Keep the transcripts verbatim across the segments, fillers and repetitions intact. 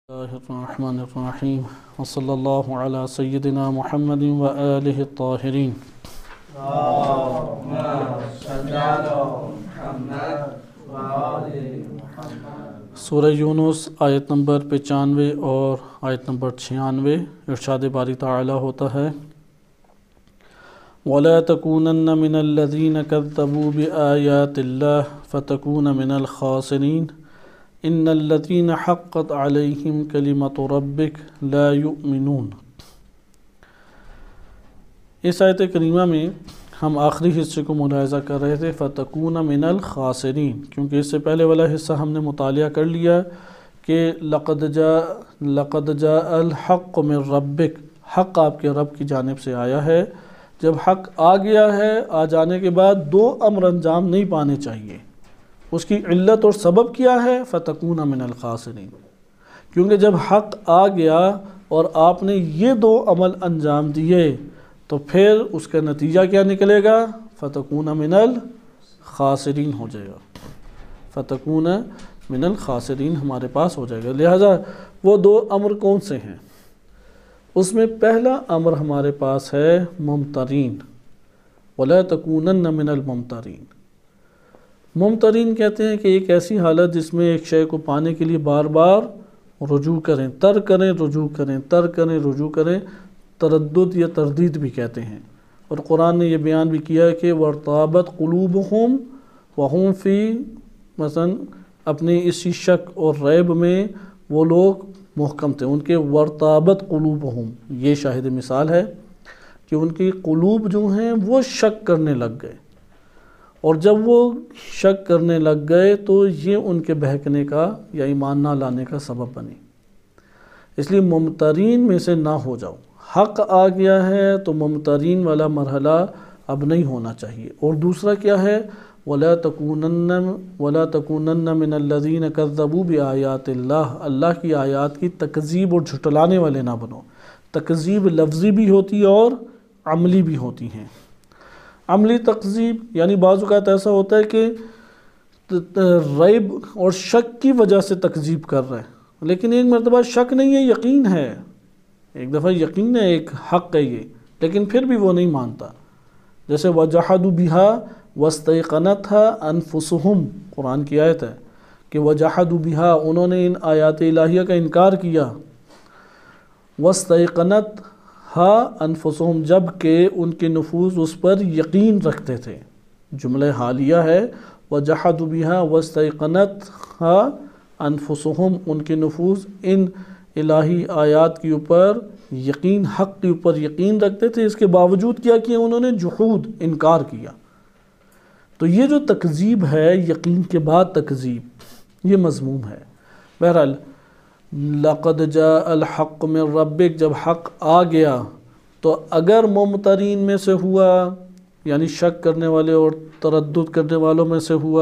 اللہ الرحمن الرحیم وصلی اللہ علی سیدنا محمد و آلہ الطاہرین۔ سورہ یونس آیت نمبر پچانوے اور آیت نمبر چھیانوے ارشاد باری تعالی ہوتا ہے وَلَا تَكُونَنَّ مِنَ الَّذِينَ كَذَّبُوا بِآيَاتِ اللَّهِ فَتَكُونَ مِنَ الْخَاسِرِينَ ان الذين حقت عليهم كلمة ربك لا يؤمنون۔ اس آیت کریمہ میں ہم آخری حصے کو ملاحظہ کر رہے تھے فتكون من الخاسرین، کیونکہ اس سے پہلے والا حصہ ہم نے مطالعہ کر لیا کہ لقد جاء لقد جاء الحق من ربک، حق آپ کے رب کی جانب سے آیا ہے۔ جب حق آ گیا ہے، آ جانے کے بعد دو امر انجام نہیں پانے چاہیے۔ اس کی علت اور سبب کیا ہے؟ فَتَكُونَ مِنَ الْخَاسِرِينَ، کیونکہ جب حق آ گیا اور آپ نے یہ دو عمل انجام دیے تو پھر اس کا نتیجہ کیا نکلے گا؟ فَتَكُونَ مِنَ الْخَاسِرِينَ ہو جائے گا۔ فَتَكُونَ مِنَ الْخَاسِرِينَ ہمارے پاس ہو جائے گا۔ لہٰذا وہ دو امر کون سے ہیں؟ اس میں پہلا امر ہمارے پاس ہے ممترین، وَلَا تَكُونَنَّ مِنَ الْمُمْتَرِينَ۔ ممترین کہتے ہیں کہ ایک ایسی حالت جس میں ایک شے کو پانے کے لیے بار بار رجوع کریں، تر کریں رجوع کریں، تر کریں رجوع کریں، تردد یا تردید بھی کہتے ہیں۔ اور قرآن نے یہ بیان بھی کیا ہے کہ وَارْتَابَتْ قُلُوبُهُمْ وَهُمْ فِي، مثلا اپنے اسی شک اور ریب میں وہ لوگ محکم تھے، ان کے وَارْتَابَتْ قُلُوبُهُمْ، یہ شاہد مثال ہے کہ ان کی قلوب جو ہیں وہ شک کرنے لگ گئے، اور جب وہ شک کرنے لگ گئے تو یہ ان کے بہکنے کا یا ایمان نہ لانے کا سبب بنی۔ اس لیے ممترین میں سے نہ ہو جاؤ۔ حق آ گیا ہے تو ممترین والا مرحلہ اب نہیں ہونا چاہیے۔ اور دوسرا کیا ہے؟ وَلَا تَكُونَنَّ وَلَا تَكُونَنَّ مِنَ الَّذِينَ كَذَّبُوا بِآيَاتِ اللَّهِ، اللہ کی آیات کی تکذیب اور جھٹلانے والے نہ بنو۔ تکذیب لفظی بھی ہوتی ہے اور عملی بھی ہوتی ہیں۔ عملی تکذیب یعنی بعض اوقات ایسا ہوتا ہے کہ ریب اور شک کی وجہ سے تکذیب کر رہا ہے، لیکن ایک مرتبہ شک نہیں ہے، یقین ہے، ایک دفعہ یقین ہے، ایک حق ہے یہ، لیکن پھر بھی وہ نہیں مانتا۔ جیسے وَجَحَدُوا بِهَا وَاسْتَيْقَنَتْهَا أَنفُسُهُمْ، قرآن کی آیت ہے کہ وَجَحَدُوا بِهَا، انہوں نے ان آیات الہیہ کا انکار کیا، وَاسْتَيْقَنَتْهَا انفسهم، جب کہ ان کے نفوس اس پر یقین رکھتے تھے۔ جملہ حالیہ ہے وَجَحَدُوا بِهَا وَاسْتَيْقَنَتْهَا انفسهم، ان کے نفوس ان الہی آیات کے اوپر یقین، حق کے اوپر یقین رکھتے تھے، اس کے باوجود کیا کیا انہوں نے؟ جحود، انکار کیا۔ تو یہ جو تکذیب ہے، یقین کے بعد تکذیب، یہ مذموم ہے۔ بہرحال لقد جاء الحق من ربک، جب حق آ گیا تو اگر ممترین میں سے ہوا، یعنی شک کرنے والے اور تردد کرنے والوں میں سے ہوا،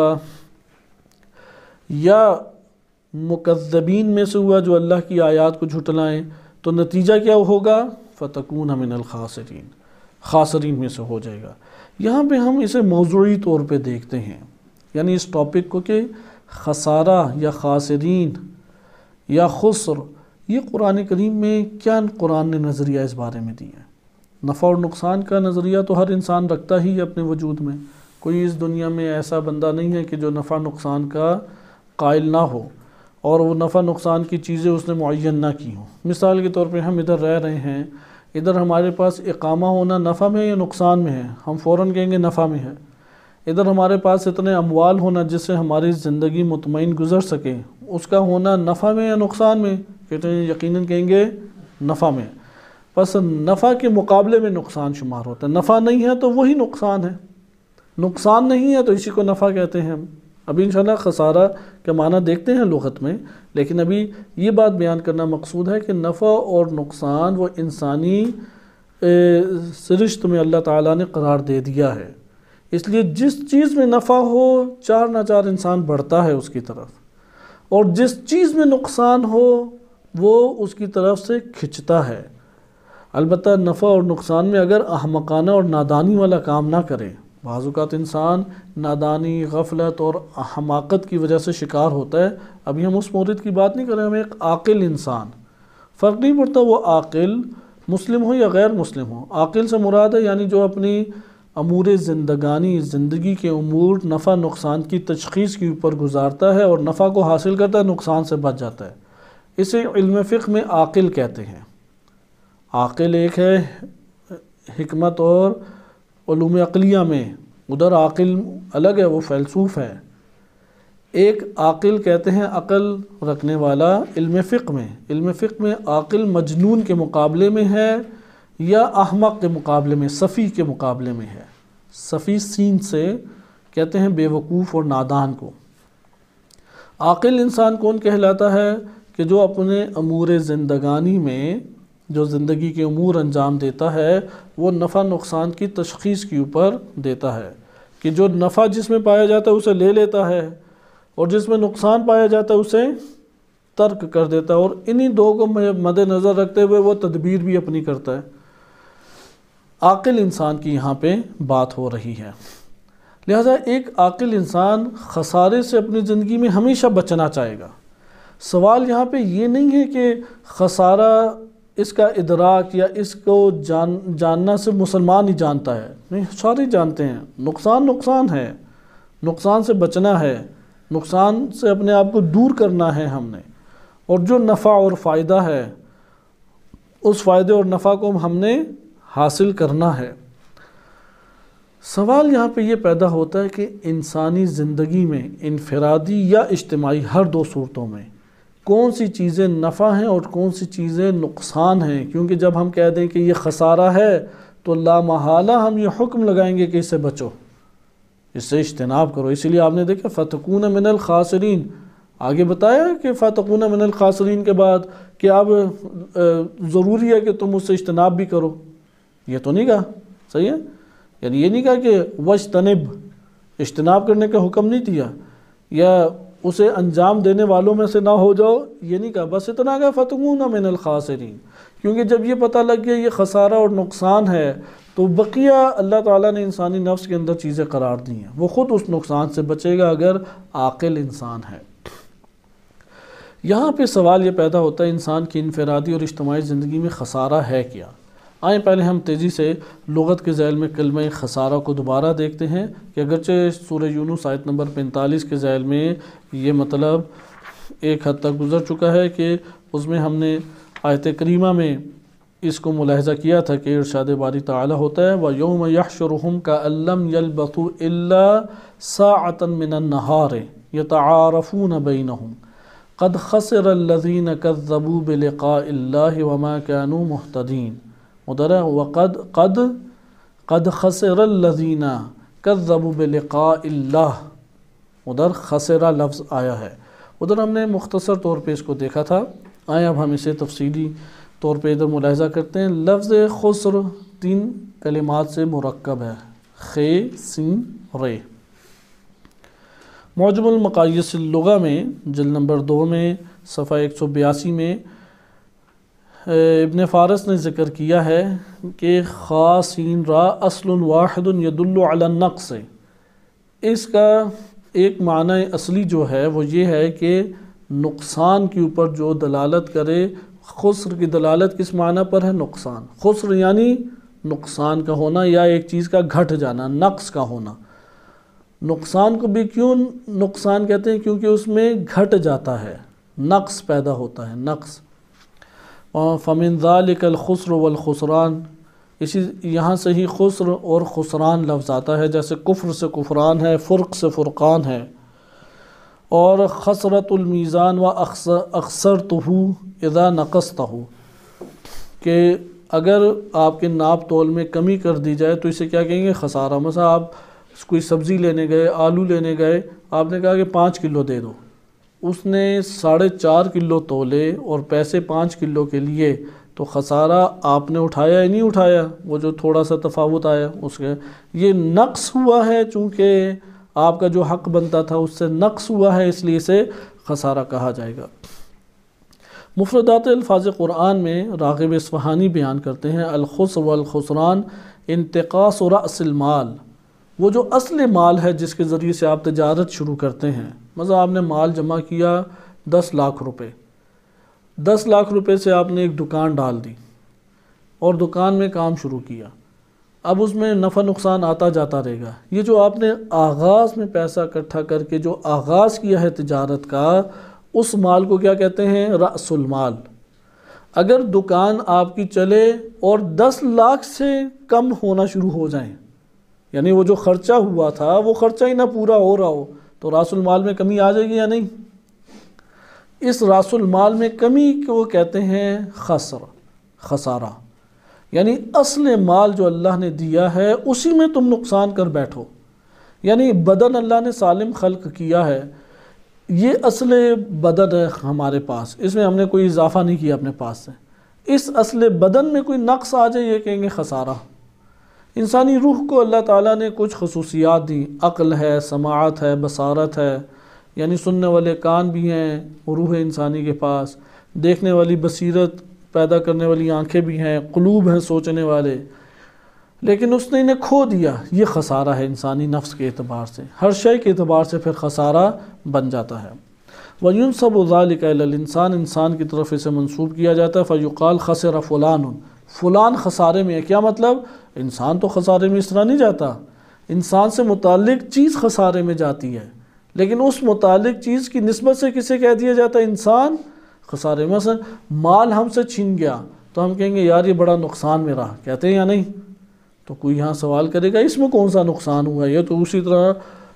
یا مکذبین میں سے ہوا جو اللہ کی آیات کو جھٹلائیں، تو نتیجہ کیا ہوگا؟ فَتَكُونَ مِنَ الْخَاسِرِينَ، خاسرین میں سے ہو جائے گا۔ یہاں پہ ہم اسے موضوعی طور پہ دیکھتے ہیں، یعنی اس ٹاپک کو کہ خسارہ یا خاسرین یا خسر، یہ قرآن کریم میں کیا قرآن نے نظریہ اس بارے میں دیا ہے؟ نفع اور نقصان کا نظریہ تو ہر انسان رکھتا ہی ہے اپنے وجود میں، کوئی اس دنیا میں ایسا بندہ نہیں ہے کہ جو نفع نقصان کا قائل نہ ہو اور وہ نفع نقصان کی چیزیں اس نے معین نہ کی ہوں۔ مثال کے طور پہ ہم ادھر رہ رہے ہیں، ادھر ہمارے پاس اقامہ ہونا نفع میں یا نقصان میں ہے؟ ہم فوراً کہیں گے نفع میں ہے۔ ادھر ہمارے پاس اتنے اموال ہونا جس سے ہماری زندگی مطمئن گزر سکے، اس کا ہونا نفع میں یا نقصان میں؟ کہتے ہیں یقیناً کہیں گے نفع میں۔ بس نفع کے مقابلے میں نقصان شمار ہوتا ہے، نفع نہیں ہے تو وہی نقصان ہے، نقصان نہیں ہے تو اسی کو نفع کہتے ہیں ہم۔ ابھی انشاءاللہ خسارہ کے معنی دیکھتے ہیں لغت میں، لیکن ابھی یہ بات بیان کرنا مقصود ہے کہ نفع اور نقصان وہ انسانی سرشت میں اللہ تعالیٰ نے قرار دے دیا ہے۔ اس لیے جس چیز میں نفع ہو، چار نہ چار انسان بڑھتا ہے اس کی طرف، اور جس چیز میں نقصان ہو وہ اس کی طرف سے کھچتا ہے۔ البتہ نفع اور نقصان میں اگر احمقانہ اور نادانی والا کام نہ کرے، بعض اوقات انسان نادانی، غفلت اور حماقت کی وجہ سے شکار ہوتا ہے۔ ابھی ہم اس مورد کی بات نہیں کر رہے، ہم ایک عاقل انسان، فرق نہیں پڑتا وہ عاقل مسلم ہو یا غیر مسلم ہو۔ عاقل سے مراد ہے یعنی جو اپنی امور زندگانی، زندگی کے امور نفع نقصان کی تشخیص کے اوپر گزارتا ہے اور نفع کو حاصل کرتا ہے، نقصان سے بچ جاتا ہے۔ اسے علم فقہ میں عاقل کہتے ہیں۔ عاقل ایک ہے حکمت اور علوم عقلیہ میں، ادھر عاقل الگ ہے، وہ فیلسوف ہے۔ ایک عاقل کہتے ہیں عقل رکھنے والا علم فقہ میں۔ علم فقہ میں عاقل مجنون کے مقابلے میں ہے یا احمق کے مقابلے میں، سفیہ کے مقابلے میں ہے۔ سفیہ سین سے کہتے ہیں بے وقوف اور نادان کو۔ عاقل انسان کون کہلاتا ہے؟ کہ جو اپنے امور زندگانی میں جو زندگی کے امور انجام دیتا ہے وہ نفع نقصان کی تشخیص کے اوپر دیتا ہے، کہ جو نفع جس میں پایا جاتا ہے اسے لے لیتا ہے اور جس میں نقصان پایا جاتا ہے اسے ترک کر دیتا ہے، اور انہی دو کو مد نظر رکھتے ہوئے وہ تدبیر بھی اپنی کرتا ہے۔ عاقل انسان کی یہاں پہ بات ہو رہی ہے۔ لہذا ایک عاقل انسان خسارے سے اپنی زندگی میں ہمیشہ بچنا چاہے گا۔ سوال یہاں پہ یہ نہیں ہے کہ خسارہ اس کا ادراک یا اس کو جان جاننا سے مسلمان ہی جانتا ہے، نہیں، سارے جانتے ہیں۔ نقصان نقصان ہے، نقصان سے بچنا ہے، نقصان سے اپنے آپ کو دور کرنا ہے ہم نے، اور جو نفع اور فائدہ ہے اس فائدے اور نفع کو ہم نے حاصل کرنا ہے۔ سوال یہاں پہ یہ پیدا ہوتا ہے کہ انسانی زندگی میں انفرادی یا اجتماعی ہر دو صورتوں میں کون سی چیزیں نفع ہیں اور کون سی چیزیں نقصان ہیں، کیونکہ جب ہم کہہ دیں کہ یہ خسارہ ہے تو لا محالہ ہم یہ حکم لگائیں گے کہ اس سے بچو، اس سے اجتناب کرو۔ اسی لیے آپ نے دیکھا فَتَكُونَ مِنَ الْخَاسِرِينَ، آگے بتایا کہ فَتَكُونَ مِنَ الْخَاسِرِينَ کے بعد کہ اب ضروری ہے کہ تم اس سے اجتناب بھی کرو، یہ تو نہیں کہا، صحیح ہے؟ یعنی یہ نہیں کہا کہ وَاجْتَنِبْ، اجتناب کرنے کا حکم نہیں دیا، یا اسے انجام دینے والوں میں سے نہ ہو جاؤ، یہ نہیں کہا، بس اتنا کہا فَتَكُونَ مِنَ الْخَاسِرِينَ۔ کیونکہ جب یہ پتہ لگ گیا یہ خسارہ اور نقصان ہے تو بقیہ اللہ تعالیٰ نے انسانی نفس کے اندر چیزیں قرار دی ہیں، وہ خود اس نقصان سے بچے گا اگر عاقل انسان ہے۔ یہاں پہ سوال یہ پیدا ہوتا ہے انسان کی انفرادی اور اجتماعی زندگی میں خسارہ ہے کیا؟ آئیں پہلے ہم تیزی سے لغت کے ذیل میں کلمہ خسارہ کو دوبارہ دیکھتے ہیں کہ اگرچہ سورہ یونس آیت نمبر پینتالیس کے ذیل میں یہ مطلب ایک حد تک گزر چکا ہے کہ اس میں ہم نے آیت کریمہ میں اس کو ملاحظہ کیا تھا کہ ارشاد باری تعالی ہوتا ہے وَيَوْمَ يَحْشُرُهُمْ كَأَن لَّمْ يَلْبَثُوا إِلَّا سَاعَةً مِّنَ النَّهَارِ يَتَعَارَفُونَ بَيْنَهُمْ قَدْ خَسِرَ الَّذِينَ كَذَّبُوا بِلِقَاءِ اللَّهِ وَمَا كَانُوا مُهْتَدِينَ۔ ادھر ہے وقد قد قد خسر الذین کذبوا بلقاء اللہ، ادھر خسرہ لفظ آیا ہے۔ ادھر ہم نے مختصر طور پہ اس کو دیکھا تھا، آئیں اب ہم اسے تفصیلی طور پہ ادھر ملاحظہ کرتے ہیں۔ لفظ خسر تین کلمات سے مرکب ہے، خے سین رے۔ معجم المقاییس اللغہ میں جلد نمبر دو میں صفحہ ایک سو بیاسی میں ابن فارس نے ذکر کیا ہے کہ خا سین را اصل واحد یدل علی النقص، اس کا ایک معنی اصلی جو ہے وہ یہ ہے کہ نقصان کے اوپر جو دلالت کرے۔ خسر کی دلالت کس معنی پر ہے؟ نقصان۔ خسر یعنی نقصان کا ہونا یا ایک چیز کا گھٹ جانا، نقص کا ہونا۔ نقصان کو بھی کیوں نقصان کہتے ہیں؟ کیونکہ اس میں گھٹ جاتا ہے، نقص پیدا ہوتا ہے، نقص۔ فَمِن ذَلِكَ الْخُسْرُ وَالْخُسْرَانِ، اسی یہاں سے ہی خسر اور خسران لفظ آتا ہے، جیسے کفر سے کفران ہے، فرق سے فرقان ہے۔ اور خسرت المیزان و اخسرتہ اذا نقصتہ، کہ اگر آپ کے ناپ تول میں کمی کر دی جائے تو اسے کیا کہیں گے؟ خسارہ۔ مثلا آپ کوئی سبزی لینے گئے، آلو لینے گئے، آپ نے کہا کہ پانچ کلو دے دو، اس نے ساڑھے چار کلو تولے اور پیسے پانچ کلو کے لیے، تو خسارہ آپ نے اٹھایا یا نہیں اٹھایا؟ وہ جو تھوڑا سا تفاوت آیا اس کے، یہ نقص ہوا ہے، چونکہ آپ کا جو حق بنتا تھا اس سے نقص ہوا ہے، اس لیے اسے خسارہ کہا جائے گا۔ مفردات الفاظ قرآن میں راغب اصفہانی بیان کرتے ہیں الخسر والخسران انتقاص رأس المال وہ جو اصل مال ہے جس کے ذریعے سے آپ تجارت شروع کرتے ہیں، مثلا آپ نے مال جمع کیا دس لاکھ روپے، دس لاکھ روپے سے آپ نے ایک دکان ڈال دی اور دکان میں کام شروع کیا، اب اس میں نفع نقصان آتا جاتا رہے گا۔ یہ جو آپ نے آغاز میں پیسہ اکٹھا کر کے جو آغاز کیا ہے تجارت کا، اس مال کو کیا کہتے ہیں؟ رأس المال۔ اگر دکان آپ کی چلے اور دس لاکھ سے کم ہونا شروع ہو جائیں، یعنی وہ جو خرچہ ہوا تھا وہ خرچہ ہی نہ پورا ہو رہا ہو، تو رأس المال میں کمی آ جائے گی یا نہیں؟ اس رأس المال میں کمی کو کہتے ہیں خسر، خسارہ، یعنی اصل مال جو اللہ نے دیا ہے اسی میں تم نقصان کر بیٹھو۔ یعنی بدن اللہ نے سالم خلق کیا ہے، یہ اصل بدن ہے ہمارے پاس، اس میں ہم نے کوئی اضافہ نہیں کیا اپنے پاس سے، اس اصل بدن میں کوئی نقص آ جائے یہ کہیں گے خسارہ۔ انسانی روح کو اللہ تعالیٰ نے کچھ خصوصیات دیں، عقل ہے، سماعت ہے، بصارت ہے، یعنی سننے والے کان بھی ہیں روح انسانی کے پاس، دیکھنے والی بصیرت پیدا کرنے والی آنکھیں بھی ہیں، قلوب ہیں سوچنے والے، لیکن اس نے انہیں کھو دیا۔ یہ خسارہ ہے انسانی نفس کے اعتبار سے، ہر شے کے اعتبار سے پھر خسارہ بن جاتا ہے۔ وَيُنْسَبُ ذَلِكَ إِلَى الْإِنسان، انسان کی طرف اسے منسوب کیا جاتا ہے۔ فَيُقَالْ خَسِرَ فُلَانٌ، فلان خسارے میں ہے۔ کیا مطلب؟ انسان تو خسارے میں اس طرح نہیں جاتا، انسان سے متعلق چیز خسارے میں جاتی ہے، لیکن اس متعلق چیز کی نسبت سے کسے کہہ دیا جاتا ہے؟ انسان خسارے میں۔ مثلا مال ہم سے چھن گیا تو ہم کہیں گے یار یہ بڑا نقصان میں رہا، کہتے ہیں یا نہیں؟ تو کوئی یہاں سوال کرے گا اس میں کون سا نقصان ہوا ہے، یہ تو اسی طرح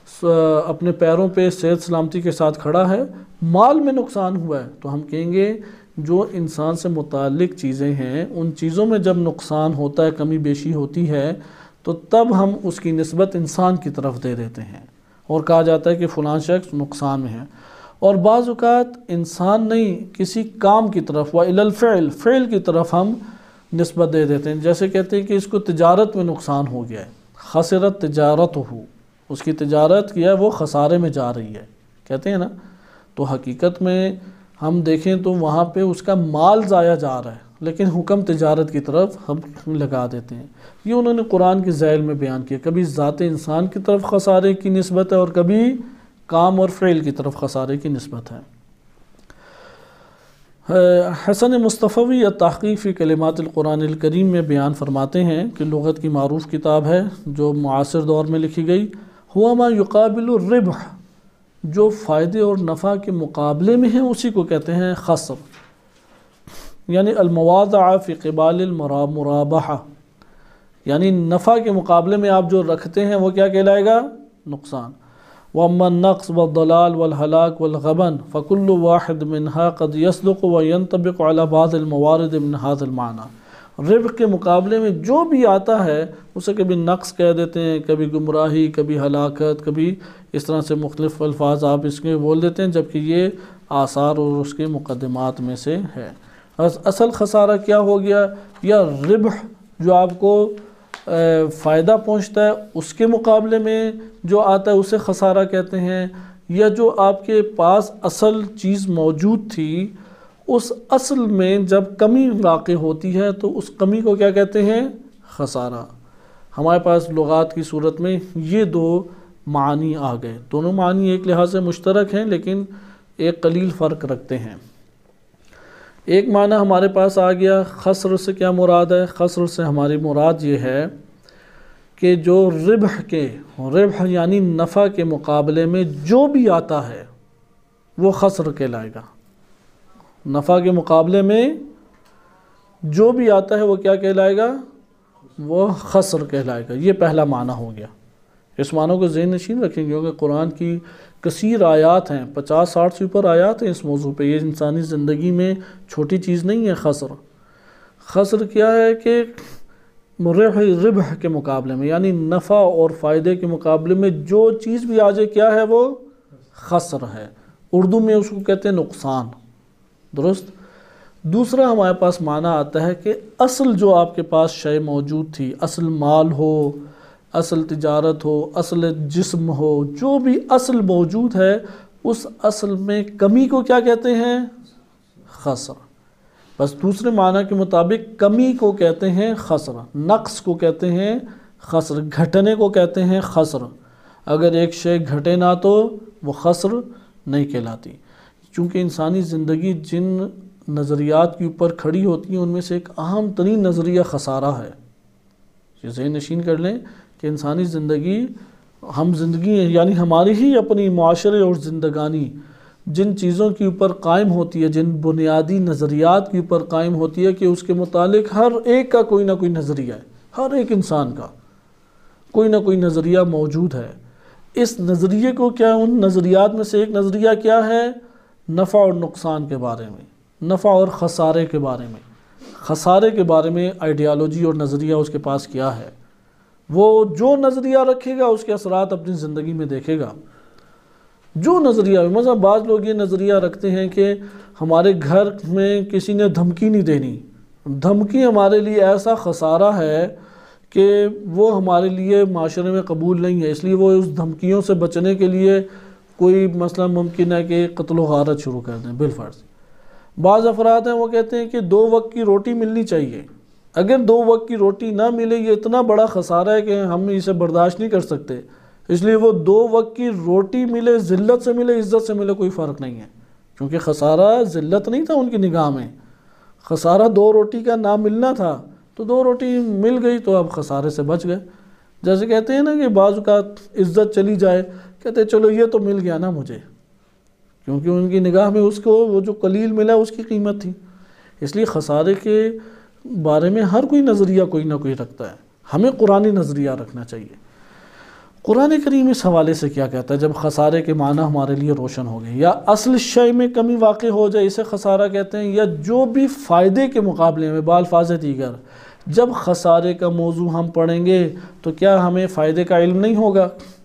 اپنے پیروں پہ صحت سلامتی کے ساتھ کھڑا ہے، مال میں نقصان ہوا ہے۔ تو ہم کہیں گے جو انسان سے متعلق چیزیں ہیں ان چیزوں میں جب نقصان ہوتا ہے، کمی بیشی ہوتی ہے، تو تب ہم اس کی نسبت انسان کی طرف دے دیتے ہیں اور کہا جاتا ہے کہ فلاں شخص نقصان میں ہے۔ اور بعض اوقات انسان نہیں، کسی کام کی طرف، وَإِلَى الْفِعْلِ، فعل کی طرف ہم نسبت دے دیتے ہیں، جیسے کہتے ہیں کہ اس کو تجارت میں نقصان ہو گیا ہے، خسرت تجارتہ، اس کی تجارت کیا ہے وہ خسارے میں جا رہی ہے، کہتے ہیں نا۔ تو حقیقت میں ہم دیکھیں تو وہاں پہ اس کا مال ضائع جا رہا ہے، لیکن حکم تجارت کی طرف ہم لگا دیتے ہیں۔ یہ انہوں نے قرآن کے ذیل میں بیان کیا، کبھی ذات انسان کی طرف خسارے کی نسبت ہے اور کبھی کام اور فعل کی طرف خسارے کی نسبت ہے۔ حسن مصطفی التحقیق فی کلمات القرآن الکریم میں بیان فرماتے ہیں کہ لغت کی معروف کتاب ہے جو معاصر دور میں لکھی گئی، ہوا ما یقابل الربح، جو فائدے اور نفع کے مقابلے میں ہیں اسی کو کہتے ہیں خسر، یعنی المواضع فی قبال المرابحہ، یعنی نفع کے مقابلے میں آپ جو رکھتے ہیں وہ کیا کہلائے گا؟ نقصان۔ وَأَمَّا النَّقْصُ وَالضَّلَالُ وَالْهَلَاكُ وَالْغَبَنُ فَكُلُّ وَاحِدٍ مِنْهَا قَدْ يَصْدُقُ وَيَنْطَبِقُ عَلَى بَعْضِ الْمَوَارِدِ مِنْ هَذَا الْمَعْنَى، ربح کے مقابلے میں جو بھی آتا ہے اسے کبھی نقص کہہ دیتے ہیں، کبھی گمراہی، کبھی ہلاکت، کبھی اس طرح سے مختلف الفاظ آپ اس کے بول دیتے ہیں، جبکہ یہ آثار اور اس کے مقدمات میں سے ہے۔ اصل خسارہ کیا ہو گیا؟ یا ربح جو آپ کو فائدہ پہنچتا ہے اس کے مقابلے میں جو آتا ہے اسے خسارہ کہتے ہیں، یا جو آپ کے پاس اصل چیز موجود تھی اس اصل میں جب کمی واقع ہوتی ہے تو اس کمی کو کیا کہتے ہیں؟ خسارہ۔ ہمارے پاس لغات کی صورت میں یہ دو معنی آ گئے، دونوں معنی ایک لحاظ سے مشترک ہیں لیکن ایک قلیل فرق رکھتے ہیں۔ ایک معنی ہمارے پاس آ گیا، خسر سے کیا مراد ہے؟ خسر سے ہماری مراد یہ ہے کہ جو ربح کے، ربح یعنی نفع کے مقابلے میں جو بھی آتا ہے وہ خسر کہلائے گا۔ نفع کے مقابلے میں جو بھی آتا ہے وہ کیا کہلائے گا؟ وہ خسر کہلائے گا۔ یہ پہلا معنی ہو گیا، اس معنی کو ذہن نشین رکھیں گے کیونکہ قرآن کی کثیر آیات ہیں، پچاس ساٹھ سے اوپر آیات ہیں اس موضوع پہ، یہ انسانی زندگی میں چھوٹی چیز نہیں ہے۔ خسر خسر کیا ہے کہ ربح کے مقابلے میں، یعنی نفع اور فائدے کے مقابلے میں جو چیز بھی آ جائے کیا ہے وہ خسر ہے، اردو میں اس کو کہتے ہیں نقصان، درست۔ دوسرا ہمارے پاس معنی آتا ہے کہ اصل جو آپ کے پاس شے موجود تھی، اصل مال ہو، اصل تجارت ہو، اصل جسم ہو، جو بھی اصل موجود ہے اس اصل میں کمی کو کیا کہتے ہیں؟ خسر۔ بس دوسرے معنی کے مطابق کمی کو کہتے ہیں خسر، نقص کو کہتے ہیں خسر، گھٹنے کو کہتے ہیں خسر، اگر ایک شے گھٹے نہ تو وہ خسر نہیں کہلاتی۔ چونکہ انسانی زندگی جن نظریات کے اوپر کھڑی ہوتی ہیں ان میں سے ایک اہم ترین نظریہ خسارہ ہے۔ یہ ذہن نشین کر لیں کہ انسانی زندگی، ہم زندگی یعنی ہماری ہی اپنی معاشرے اور زندگانی جن چیزوں کے اوپر قائم ہوتی ہے، جن بنیادی نظریات کے اوپر قائم ہوتی ہے کہ اس کے متعلق ہر ایک کا کوئی نہ کوئی نظریہ ہے، ہر ایک انسان کا کوئی نہ کوئی نظریہ موجود ہے۔ اس نظریے کو کیا، ان نظریات میں سے ایک نظریہ کیا ہے؟ نفع اور نقصان کے بارے میں، نفع اور خسارے کے بارے میں، خسارے کے بارے میں آئیڈیالوجی اور نظریہ اس کے پاس کیا ہے۔ وہ جو نظریہ رکھے گا اس کے اثرات اپنی زندگی میں دیکھے گا۔ جو نظریہ، مثلا بعض لوگ یہ نظریہ رکھتے ہیں کہ ہمارے گھر میں کسی نے دھمکی نہیں دینی، دھمکی ہمارے لیے ایسا خسارہ ہے کہ وہ ہمارے لیے معاشرے میں قبول نہیں ہے، اس لیے وہ اس دھمکیوں سے بچنے کے لیے کوئی مثلا ممکن ہے کہ قتل و غارت شروع کر دیں بالفرض۔ بعض افراد ہیں وہ کہتے ہیں کہ دو وقت کی روٹی ملنی چاہیے، اگر دو وقت کی روٹی نہ ملے یہ اتنا بڑا خسارہ ہے کہ ہم اسے برداشت نہیں کر سکتے، اس لیے وہ دو وقت کی روٹی ملے، ذلت سے ملے عزت سے ملے کوئی فرق نہیں ہے، کیونکہ خسارہ ذلت نہیں تھا ان کی نگاہ میں، خسارہ دو روٹی کا نہ ملنا تھا، تو دو روٹی مل گئی تو اب خسارے سے بچ گئے۔ جیسے کہتے ہیں نا کہ بعض اوقات عزت چلی جائے، کہتے ہیں چلو یہ تو مل گیا نا مجھے، کیونکہ ان کی نگاہ میں اس کو وہ جو قلیل ملا اس کی قیمت تھی۔ اس لیے خسارے کے بارے میں ہر کوئی نظریہ کوئی نہ کوئی رکھتا ہے، ہمیں قرآنی نظریہ رکھنا چاہیے۔ قرآن کریم اس حوالے سے کیا کہتا ہے جب خسارے کے معنی ہمارے لیے روشن ہو گئے؟ یا اصل شے میں کمی واقع ہو جائے اسے خسارہ کہتے ہیں، یا جو بھی فائدے کے مقابلے میں بالفاظ دیگر جب خسارے کا موضوع ہم پڑھیں گے تو کیا ہمیں فائدے کا علم نہیں ہوگا؟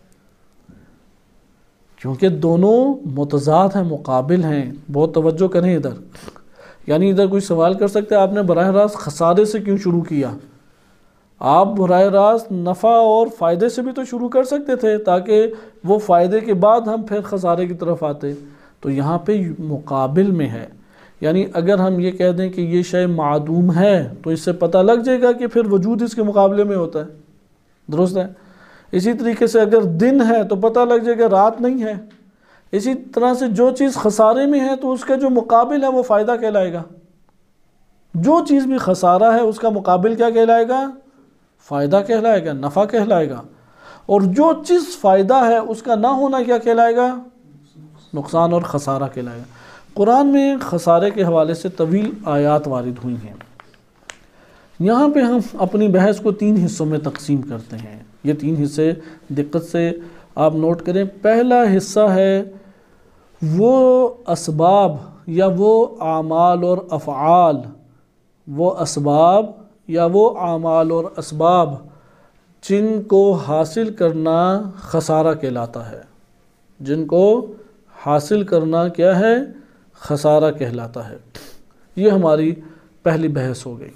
کیونکہ دونوں متضاد ہیں، مقابل ہیں۔ بہت توجہ کریں ادھر، یعنی ادھر کوئی سوال کر سکتے ہیں آپ نے براہ راست خسارے سے کیوں شروع کیا؟ آپ براہ راست نفع اور فائدے سے بھی تو شروع کر سکتے تھے تاکہ وہ فائدے کے بعد ہم پھر خسارے کی طرف آتے۔ تو یہاں پہ مقابل میں ہے، یعنی اگر ہم یہ کہہ دیں کہ یہ شے معدوم ہے تو اس سے پتہ لگ جائے گا کہ پھر وجود اس کے مقابلے میں ہوتا ہے، درست ہے؟ اسی طریقے سے اگر دن ہے تو پتہ لگ جائے گا رات نہیں ہے۔ اسی طرح سے جو چیز خسارے میں ہے تو اس کا جو مقابل ہے وہ فائدہ کہلائے گا، جو چیز بھی خسارہ ہے اس کا مقابل کیا کہلائے گا؟ فائدہ کہلائے گا، نفع کہلائے گا، اور جو چیز فائدہ ہے اس کا نہ ہونا کیا کہلائے گا؟ نقصان اور خسارہ کہلائے گا۔ قرآن میں خسارے کے حوالے سے طویل آیات وارد ہوئی ہیں۔ یہاں پہ ہم اپنی بحث کو تین حصوں میں تقسیم کرتے ہیں، یہ تین حصے دقت سے آپ نوٹ کریں۔ پہلا حصہ ہے وہ اسباب یا وہ اعمال اور افعال، وہ اسباب یا وہ اعمال اور اسباب جن کو حاصل کرنا خسارہ کہلاتا ہے، جن کو حاصل کرنا کیا ہے؟ خسارہ کہلاتا ہے۔ یہ ہماری پہلی بحث ہو گئی۔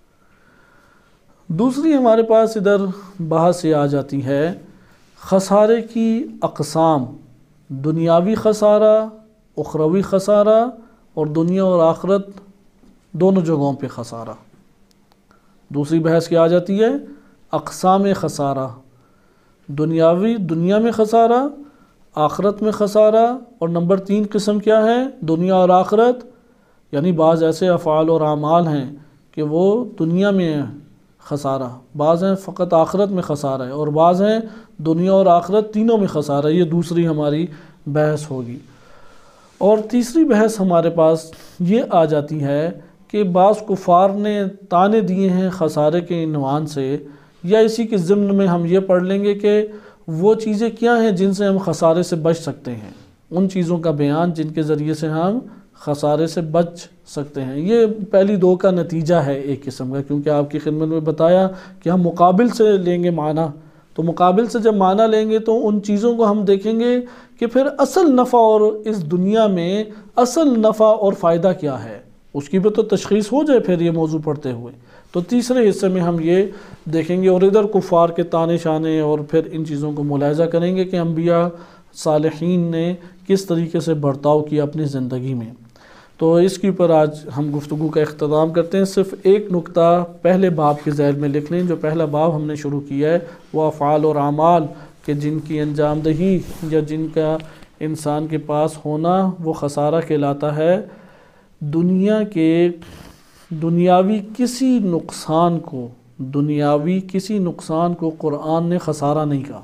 دوسری ہمارے پاس ادھر بحث یہ آ جاتی ہے خسارے کی اقسام، دنیاوی خسارہ، اخروی خسارہ، اور دنیا اور آخرت دونوں جگہوں پہ خسارہ۔ دوسری بحث کیا آ جاتی ہے؟ اقسام خسارہ، دنیاوی دنیا میں خسارہ، آخرت میں خسارہ، اور نمبر تین قسم کیا ہے؟ دنیا اور آخرت، یعنی بعض ایسے افعال اور اعمال ہیں کہ وہ دنیا میں خسارہ، بعض ہیں فقط آخرت میں خسارہ ہے، اور بعض ہیں دنیا اور آخرت تینوں میں خسارہ۔ یہ دوسری ہماری بحث ہوگی۔ اور تیسری بحث ہمارے پاس یہ آ جاتی ہے کہ بعض کفار نے تانے دیے ہیں خسارے کے عنوان سے، یا اسی کے ضمن میں ہم یہ پڑھ لیں گے کہ وہ چیزیں کیا ہیں جن سے ہم خسارے سے بچ سکتے ہیں، ان چیزوں کا بیان جن کے ذریعے سے ہم خسارے سے بچ سکتے ہیں۔ یہ پہلی دو کا نتیجہ ہے ایک قسم کا، کیونکہ آپ کی خدمت میں بتایا کہ ہم مقابل سے لیں گے معنی، تو مقابل سے جب معنی لیں گے تو ان چیزوں کو ہم دیکھیں گے کہ پھر اصل نفع اور اس دنیا میں اصل نفع اور فائدہ کیا ہے، اس کی بھی تو تشخیص ہو جائے پھر یہ موضوع پڑھتے ہوئے۔ تو تیسرے حصے میں ہم یہ دیکھیں گے، اور ادھر کفار کے تانے شانے اور پھر ان چیزوں کو ملاحظہ کریں گے کہ انبیاء صالحین نے کس طریقے سے برتاؤ کیا اپنی زندگی میں۔ تو اس کے اوپر آج ہم گفتگو کا اختتام کرتے ہیں۔ صرف ایک نقطہ پہلے باب کے ذیل میں لکھ لیں۔ جو پہلا باب ہم نے شروع کیا ہے وہ افعال اور اعمال کہ جن کی انجام دہی یا جن کا انسان کے پاس ہونا وہ خسارہ کہلاتا ہے۔ دنیا کے دنیاوی کسی نقصان کو دنیاوی کسی نقصان کو قرآن نے خسارہ نہیں کہا۔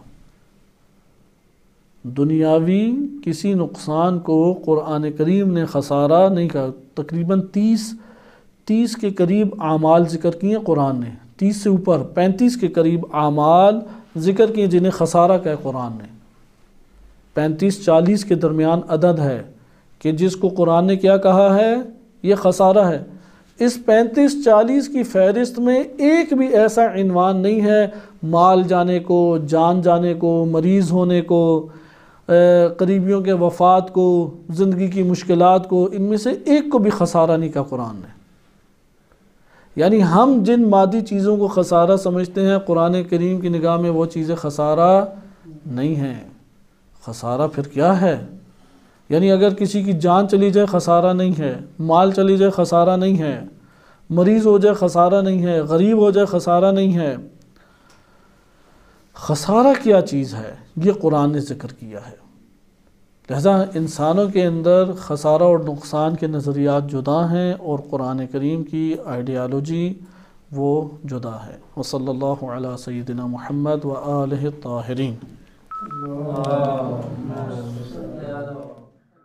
دنیاوی کسی نقصان کو قرآن کریم نے خسارہ نہیں کہا۔ تقریباً تیس تیس کے قریب اعمال ذکر کیے قرآن نے، تیس سے اوپر پینتیس کے قریب اعمال ذکر کیے جنہیں خسارہ کہا قرآن نے۔ پینتیس چالیس کے درمیان عدد ہے کہ جس کو قرآن نے کیا کہا ہے، یہ خسارہ ہے۔ اس پینتیس چالیس کی فہرست میں ایک بھی ایسا عنوان نہیں ہے مال جانے کو، جان جانے کو، مریض ہونے کو، قریبیوں کے وفات کو، زندگی کی مشکلات کو، ان میں سے ایک کو بھی خسارہ نہیں کہا قرآن نے۔ یعنی ہم جن مادی چیزوں کو خسارہ سمجھتے ہیں، قرآن کریم کی نگاہ میں وہ چیزیں خسارہ نہیں ہیں۔ خسارہ پھر کیا ہے؟ یعنی اگر کسی کی جان چلی جائے خسارہ نہیں ہے، مال چلی جائے خسارہ نہیں ہے، مریض ہو جائے خسارہ نہیں ہے، غریب ہو جائے خسارہ نہیں ہے۔ خسارہ کیا چیز ہے یہ قرآن نے ذکر کیا ہے۔ لہذا انسانوں کے اندر خسارہ اور نقصان کے نظریات جدا ہیں اور قرآن کریم کی آئیڈیالوجی وہ جدا ہے۔ وصلی اللہ علی سیدنا محمد و آلہ الطاہرین۔